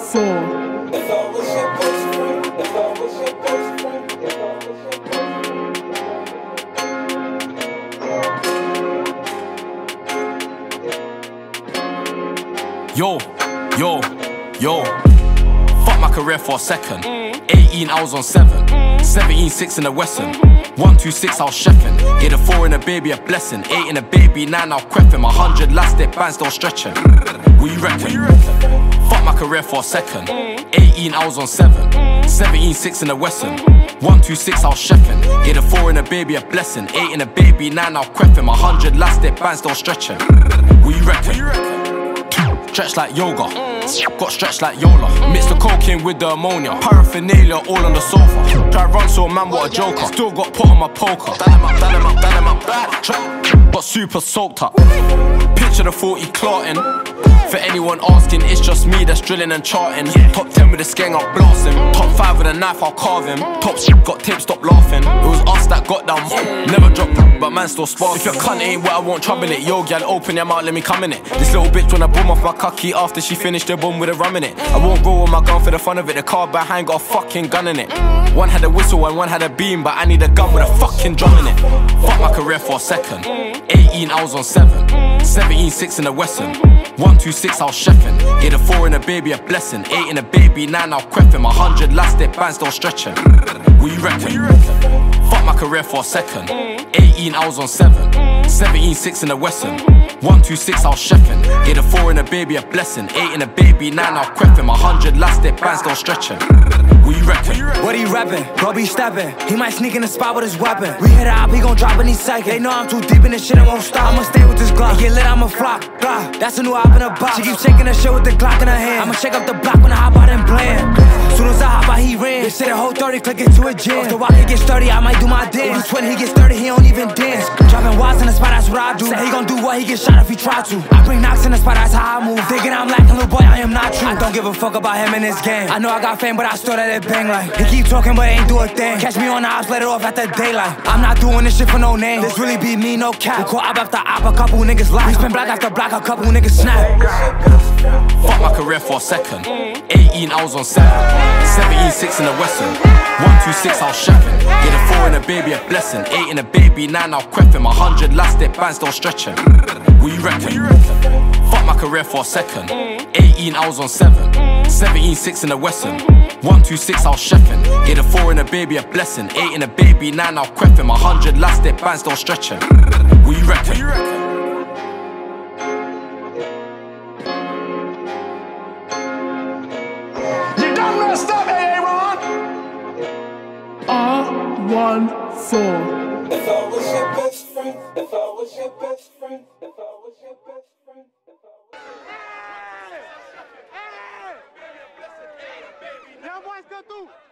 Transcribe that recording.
4. If I was your best friend, if I was your best friend, if I was your best friend. Yo. Fuck my career for a second. 18, I was on 7. 17, 6 in the Western. 1, 2, 6, I was chefing. Yeah, the 4 in the baby, a blessing. 8 in the baby, 9, I was creffing. 100 last it, band still stretching. What you reckon? Fuck my career for a second. 18, I was on 7. 17, 6 in the Western. 1, 2, 6, I was chefing. Yeah, the 4 in the baby, a blessing. 8 in the baby, 9, I was creffing. 100 last it, band still stretching. What you reckon? Stretch like yoga, got stretched like Yola. Mix the cocaine with the ammonia, paraphernalia all on the sofa. Try run so man, what a joker. Still got put on my poker. Done him up. Got super soaked up. Picture the 40 clotting. For anyone asking, it's just me that's drilling and charting. Top 10 with the skeng, I'll blast him. Top 5 with a knife, I'll carve him. Top shit got tips, stop laughing. It was us that got down. Never dropped, but man still sparking. If your cunt ain't what I won't trouble it. Yo, gal, open your mouth, let me come in it. This little bitch wanna boom off my cocky after she finished the bomb with a rum in it. I won't go with my gun for the fun of it. The car behind got a fucking gun in it. One had a whistle and one had a beam, but I need a gun with a fucking drum in it. Fuck my career for a second. 18, I was on 7. 17, 6 in the Western. 1, 2, 6, I was chefing. Yeah, the 4 in the baby, a blessing. 8 in the baby, 9, I was creffing. 100 last it, band still stretching. What you reckon? Fuck my career for a second. 18, I was on 7. 17, 6 in the Western. 1, 2, 6, I was chefing. Yeah, the 4 in the baby, a blessing. 8 in the baby, 9, I was creffing. 100 last it, band still stretching. What you reckon? What he rapping? Bro be stepping. He might sneak in the spot with his weapon. We hit it up, he gon' drop any second. They know I'm too deep in this shit, I won't stop. I'ma stay with this Glock. Get lit, I'ma flop. That's a new hop in a box. She keep shaking that shit with the Glock in her hand. I'ma shake up the block when I hop out and bland. Soon as I hop out, he ran. They say the whole 30, click it to a jam. If the walk, he gets 30, I might do my dance. If 20, he gets 30, he don't even dance. Dropping watts in the spot, that's what I do. Say he gon' do what, he get shot if he try to. I bring knocks in the spot, that's how I move. Thinking I'm lacking, little boy, I am not true. I don't give a fuck about him and his gang. I know I got fame, but I still let it bang like. He keep talking, but ain't do a thing. Catch me on the ops, let it off at the daylight. I'm not doing this shit for no name. This really be me, no cap. We call op after op, a couple niggas lie. We spin block after block, a couple niggas snap. Fuck my career for a second. 18, I was on 7. 17, 6 in the Western. 1, 2, 6, I was chefing. Yeah, the 4 in the baby, a blessing. 8 in the baby, 9, I was creffing. 100 last it, band still stretching. What you reckon? Fuck my career for a second. 18, I was on 7. 17, 6 in the Western. 1, 2, 6, I was chefing. Yeah, the 4 in the baby, a blessing. 8 in the baby, 9, I was creffing. 100 last it, band still stretching. What you reckon? Stop, Aaron! R14. If I was your best friend, if I was your best friend, if I was your best friend, if I was your best friend. Hey! Hey! Viens voir ce que tout!